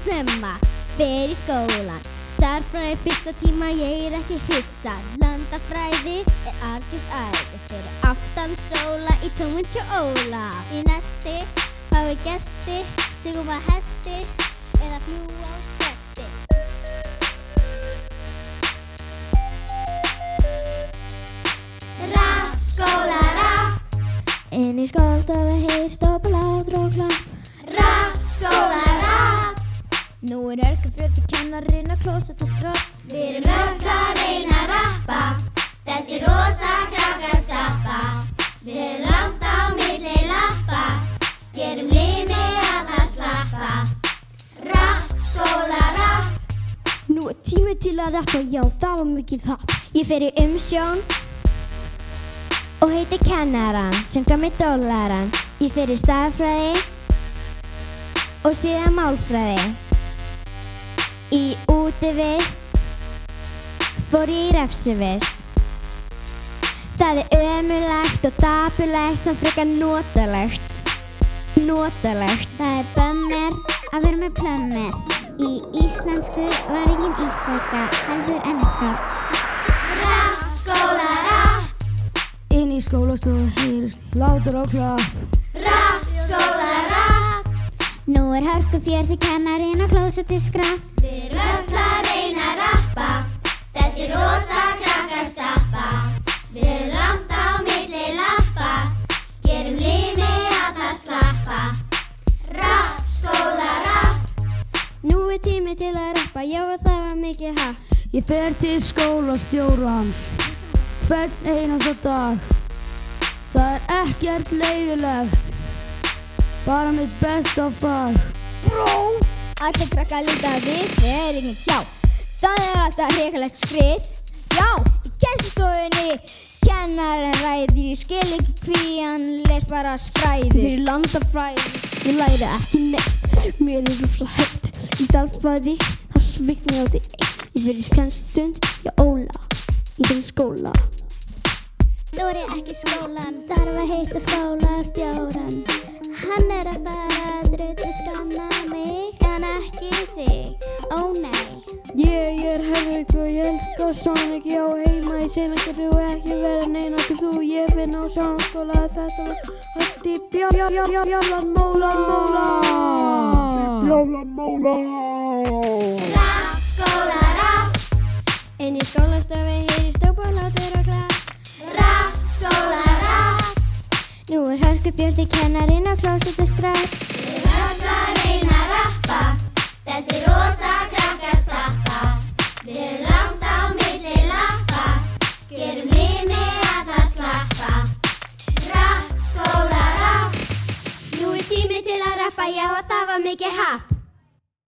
snemma, fer í skólan. Stærðfræði fyrsta tíma, ég ekki hissa. Landafræði algjört æði. Fyrir aftan stóla í tómum hjá Óla. Í næsti fáum við gesti, sigum að hesti eða fljúga á fresti. Rapp, skóla, rapp. Inn í skólastofu heyrist ópaláttur og klapp. Rapp, skóla, rapp. Nú hörkufjöldi kennarinn að klósetta skropp. Við erum öll að reyna að rappa, þessi rosa krakkar stappa. Við erum langt á milli lappa, gerum limi alla slappa. Rapp, skóla, rapp. Nú tími til að rappa, já það var mikið happ. Ég fer í umsjón og heiti kennaran sem gaf mér dollaran. Ég fer í stærðfræði og síðan málfræði. Í útivist fór ég í refsivist. Það ömurlegt og dapurlegt sem frekar notalegt. Það bömmir að vera með plömmir. Í íslensku var engin íslenska, heldur enneska. Rapp, skóla, rapp. Inn í skólastofu heyrist látur og klapp. Rapp, skóla, rapp. Nú hörkufjöldi kennarinn að klósetti skrapp. Við erum öll að reyna að rappa, þessi rosa krakkar stappa. Við erum langt á milli lappa, gerum limi alla slappa. Rapp, skóla, rapp. Nú tími til að rappa, já það var mikið happ. Ég fer til skólastjórans hvern einasta dag. Það ekkert leiðilegt, bara mitt besta fag. Allir krakkar líta við, þeir enginn hjá. Það alltaf hrikalegt skrið. Já, í kennslustofunni kennarinn ræðir. Ég skil ekki hví hann les bara skræður. Fyrir landafræði, ég læri ekki neitt. Mér rosa heitt. Í stærðfræði, þá svitna ég á því eitt. Ég fer í kennslustund hjá Óla. Ég fer í skóla. Þori ekki skólan, þarf að heita skólastjóran. Hann að fara að drullu skamma mig, en ekki þig, ó nei. Ég Hervik og ég elska Sonic. Ég á heima í Seinagerði og ekki vera neina til þú. Ég finn á Sjónarskóla, þetta var hætt í Bjallanmóla. Rapp, skóla, rapp. Inn í skólastofu heyrist ópaláttur og klapp. Rapp, skóla, rapp. Nú hörkufjöldi kennarinn að klósetti skrapp. Við erum öll að reyna að rappa, þessi rosa krakkar stappa. Við erum langt á milli lappa, gerum limi alla slappa. Rapp, skóla, rapp. Nú tími til að rappa, já það var mikið happ.